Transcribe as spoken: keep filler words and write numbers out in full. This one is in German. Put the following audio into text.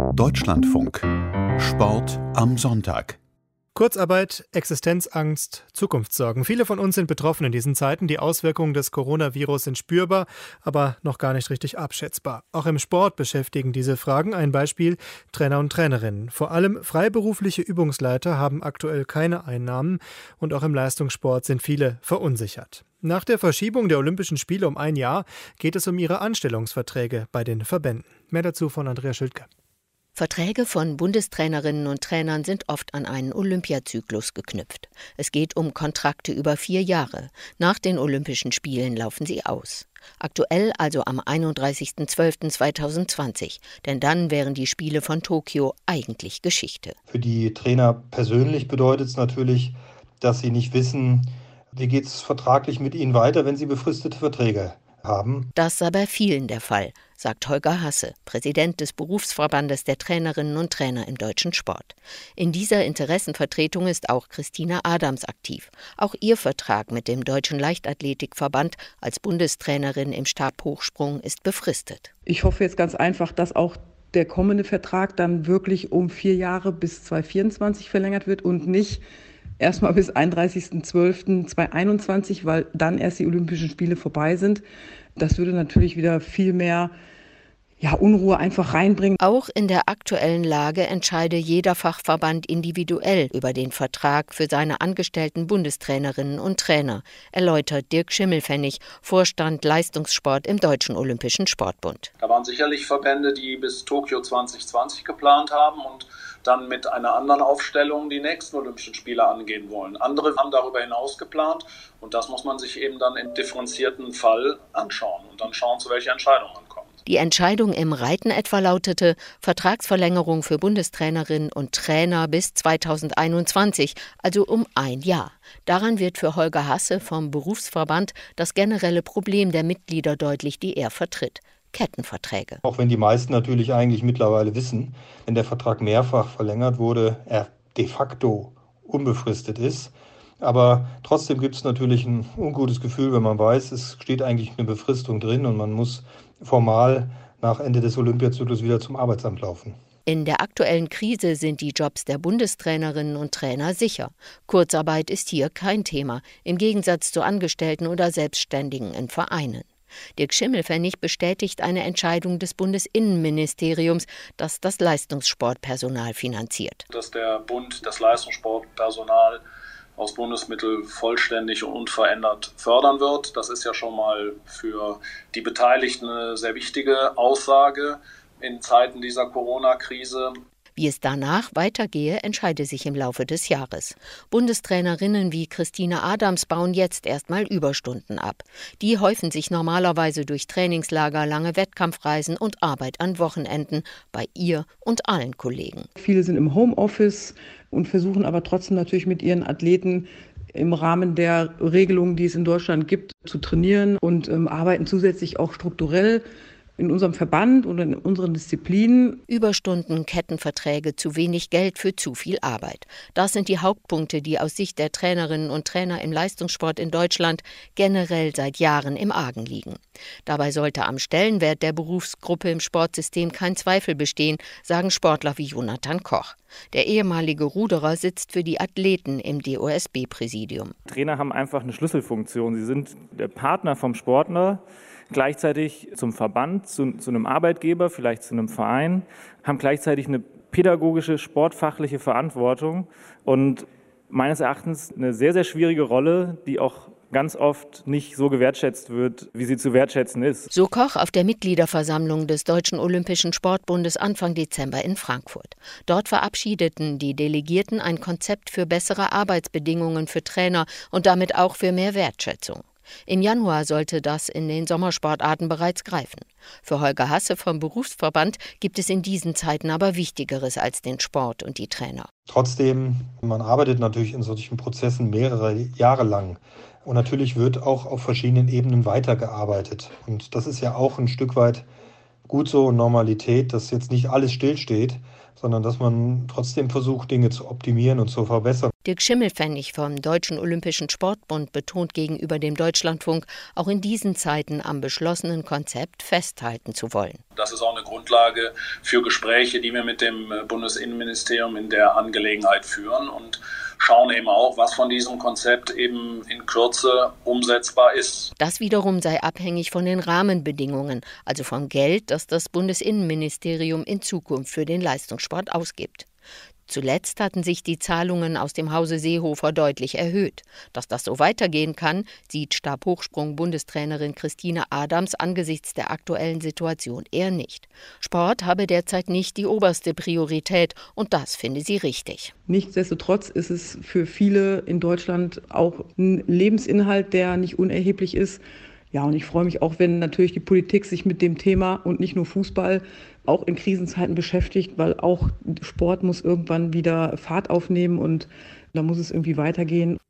Deutschlandfunk. Sport am Sonntag. Kurzarbeit, Existenzangst, Zukunftssorgen. Viele von uns sind betroffen in diesen Zeiten. Die Auswirkungen des Coronavirus sind spürbar, aber noch gar nicht richtig abschätzbar. Auch im Sport beschäftigen diese Fragen. Ein Beispiel: Trainer und Trainerinnen. Vor allem freiberufliche Übungsleiter haben aktuell keine Einnahmen und auch im Leistungssport sind viele verunsichert. Nach der Verschiebung der Olympischen Spiele um ein Jahr geht es um ihre Anstellungsverträge bei den Verbänden. Mehr dazu von Andrea Schildke. Verträge von Bundestrainerinnen und Trainern sind oft an einen Olympiazyklus geknüpft. Es geht um Kontrakte über vier Jahre. Nach den Olympischen Spielen laufen sie aus. Aktuell also am einunddreißigsten zwölften zweitausendzwanzig, denn dann wären die Spiele von Tokio eigentlich Geschichte. Für die Trainer persönlich bedeutet es natürlich, dass sie nicht wissen, wie geht es vertraglich mit ihnen weiter, wenn sie befristete Verträge haben. Das sei bei vielen der Fall, sagt Holger Hasse, Präsident des Berufsverbandes der Trainerinnen und Trainer im deutschen Sport. In dieser Interessenvertretung ist auch Christina Adams aktiv. Auch ihr Vertrag mit dem Deutschen Leichtathletikverband als Bundestrainerin im Stabhochsprung ist befristet. Ich hoffe jetzt ganz einfach, dass auch der kommende Vertrag dann wirklich um vier Jahre bis zweitausendvierundzwanzig verlängert wird und nicht erstmal bis einunddreißigsten zwölften zweitausendeinundzwanzig, weil dann erst die Olympischen Spiele vorbei sind. Das würde natürlich wieder viel mehr ja, Unruhe einfach reinbringen. Auch in der aktuellen Lage entscheide jeder Fachverband individuell über den Vertrag für seine angestellten Bundestrainerinnen und Trainer, erläutert Dirk Schimmelpfennig, Vorstand Leistungssport im Deutschen Olympischen Sportbund. Da waren sicherlich Verbände, die bis Tokio zwanzig zwanzig geplant haben und dann mit einer anderen Aufstellung die nächsten Olympischen Spiele angehen wollen. Andere haben darüber hinaus geplant und das muss man sich eben dann im differenzierten Fall anschauen und dann schauen, zu welcher Entscheidung man kommt. Die Entscheidung im Reiten etwa lautete: Vertragsverlängerung für Bundestrainerinnen und Trainer bis zweitausendeinundzwanzig, also um ein Jahr. Daran wird für Holger Hasse vom Berufsverband das generelle Problem der Mitglieder deutlich, die er vertritt: Kettenverträge. Auch wenn die meisten natürlich eigentlich mittlerweile wissen, wenn der Vertrag mehrfach verlängert wurde, er de facto unbefristet ist. Aber trotzdem gibt es natürlich ein ungutes Gefühl, wenn man weiß, es steht eigentlich eine Befristung drin und man muss formal nach Ende des Olympiazyklus wieder zum Arbeitsamt laufen. In der aktuellen Krise sind die Jobs der Bundestrainerinnen und Trainer sicher. Kurzarbeit ist hier kein Thema, im Gegensatz zu Angestellten oder Selbstständigen in Vereinen. Dirk Schimmelpfennig bestätigt eine Entscheidung des Bundesinnenministeriums, das das Leistungssportpersonal finanziert. Dass der Bund das Leistungssportpersonal aus Bundesmitteln vollständig und unverändert fördern wird. Das ist ja schon mal für die Beteiligten eine sehr wichtige Aussage in Zeiten dieser Corona-Krise. Wie es danach weitergehe, entscheide sich im Laufe des Jahres. Bundestrainerinnen wie Christina Adams bauen jetzt erstmal Überstunden ab. Die häufen sich normalerweise durch Trainingslager, lange Wettkampfreisen und Arbeit an Wochenenden bei ihr und allen Kollegen. Viele sind im Homeoffice und versuchen aber trotzdem natürlich mit ihren Athleten im Rahmen der Regelungen, die es in Deutschland gibt, zu trainieren und ähm, arbeiten zusätzlich auch strukturell in unserem Verband oder in unseren Disziplinen. Überstunden, Kettenverträge, zu wenig Geld für zu viel Arbeit. Das sind die Hauptpunkte, die aus Sicht der Trainerinnen und Trainer im Leistungssport in Deutschland generell seit Jahren im Argen liegen. Dabei sollte am Stellenwert der Berufsgruppe im Sportsystem kein Zweifel bestehen, sagen Sportler wie Jonathan Koch. Der ehemalige Ruderer sitzt für die Athleten im D O S B-Präsidium. Trainer haben einfach eine Schlüsselfunktion. Sie sind der Partner vom Sportler, gleichzeitig zum Verband, zu, zu einem Arbeitgeber, vielleicht zu einem Verein, haben gleichzeitig eine pädagogische, sportfachliche Verantwortung und meines Erachtens eine sehr, sehr schwierige Rolle, die auch ganz oft nicht so gewertschätzt wird, wie sie zu wertschätzen ist. So Koch auf der Mitgliederversammlung des Deutschen Olympischen Sportbundes Anfang Dezember in Frankfurt. Dort verabschiedeten die Delegierten ein Konzept für bessere Arbeitsbedingungen für Trainer und damit auch für mehr Wertschätzung. Im Januar sollte das in den Sommersportarten bereits greifen. Für Holger Hasse vom Berufsverband gibt es in diesen Zeiten aber Wichtigeres als den Sport und die Trainer. Trotzdem, man arbeitet natürlich in solchen Prozessen mehrere Jahre lang. Und natürlich wird auch auf verschiedenen Ebenen weitergearbeitet. Und das ist ja auch ein Stück weit gut so, Normalität, dass jetzt nicht alles stillsteht, sondern dass man trotzdem versucht, Dinge zu optimieren und zu verbessern. Dirk Schimmelpfennig vom Deutschen Olympischen Sportbund betont gegenüber dem Deutschlandfunk, auch in diesen Zeiten am beschlossenen Konzept festhalten zu wollen. Das ist auch eine Grundlage für Gespräche, die wir mit dem Bundesinnenministerium in der Angelegenheit führen und schauen eben auch, was von diesem Konzept eben in Kürze umsetzbar ist. Das wiederum sei abhängig von den Rahmenbedingungen, also vom Geld, das das Bundesinnenministerium in Zukunft für den Leistungssport ausgibt. Zuletzt hatten sich die Zahlungen aus dem Hause Seehofer deutlich erhöht. Dass das so weitergehen kann, sieht Stabhochsprung-Bundestrainerin Christine Adams angesichts der aktuellen Situation eher nicht. Sport habe derzeit nicht die oberste Priorität und das finde sie richtig. Nichtsdestotrotz ist es für viele in Deutschland auch ein Lebensinhalt, der nicht unerheblich ist. Ja, und ich freue mich auch, wenn natürlich die Politik sich mit dem Thema und nicht nur Fußball auch in Krisenzeiten beschäftigt, weil auch Sport muss irgendwann wieder Fahrt aufnehmen und da muss es irgendwie weitergehen.